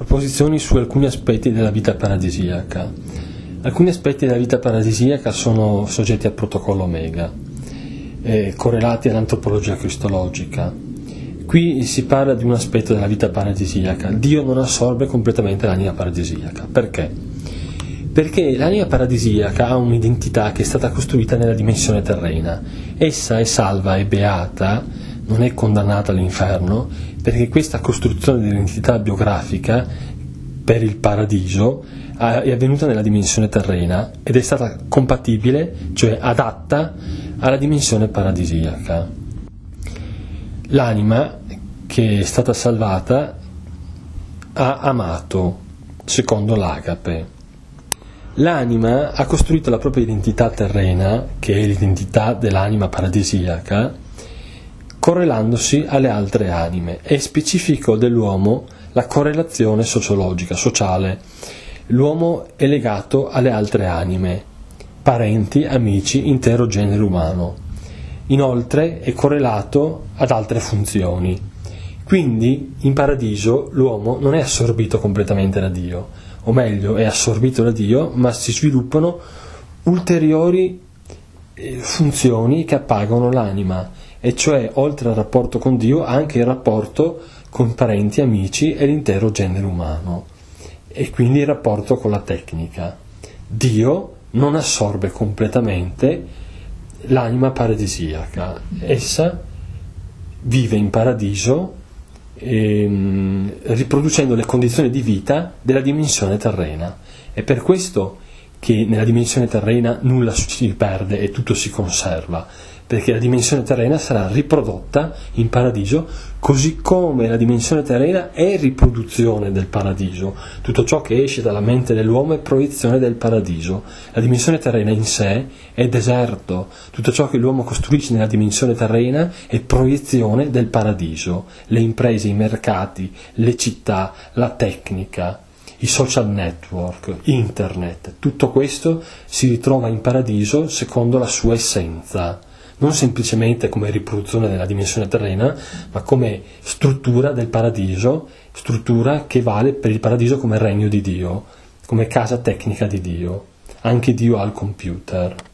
proposizioni su alcuni aspetti della vita paradisiaca. Alcuni aspetti della vita paradisiaca sono soggetti al protocollo Omega, correlati all'antropologia cristologica. Qui si parla di un aspetto della vita paradisiaca. Dio non assorbe completamente l'anima paradisiaca. Perché? Perché l'anima paradisiaca ha un'identità che è stata costruita nella dimensione terrena. Essa è salva e beata, non è condannata all'inferno, perché questa costruzione dell'identità biografica per il paradiso è avvenuta nella dimensione terrena ed è stata compatibile, cioè adatta alla dimensione paradisiaca. L'anima che è stata salvata ha amato, secondo l'agape. L'anima ha costruito la propria identità terrena, che è l'identità dell'anima paradisiaca, correlandosi alle altre anime. È specifico dell'uomo la correlazione sociologica, sociale. L'uomo è legato alle altre anime, parenti, amici, intero genere umano. Inoltre è correlato ad altre funzioni. Quindi in paradiso l'uomo non è assorbito completamente da Dio, o meglio è assorbito da Dio, ma si sviluppano ulteriori funzioni che appagano l'anima, e cioè oltre al rapporto con Dio anche il rapporto con parenti, amici e l'intero genere umano, e quindi il rapporto con la tecnica. Dio non assorbe completamente l'anima paradisiaca, essa vive in paradiso riproducendo le condizioni di vita della dimensione terrena. È per questo che nella dimensione terrena nulla si perde e tutto si conserva, perché la dimensione terrena sarà riprodotta in paradiso, così come la dimensione terrena è riproduzione del paradiso. Tutto ciò che esce dalla mente dell'uomo è proiezione del paradiso. La dimensione terrena in sé è deserto. Tutto ciò che l'uomo costruisce nella dimensione terrena è proiezione del paradiso. Le imprese, i mercati, le città, la tecnica, i social network, internet, tutto questo si ritrova in paradiso secondo la sua essenza, non semplicemente come riproduzione della dimensione terrena, ma come struttura del paradiso, struttura che vale per il paradiso come regno di Dio, come casa tecnica di Dio. Anche Dio ha il computer.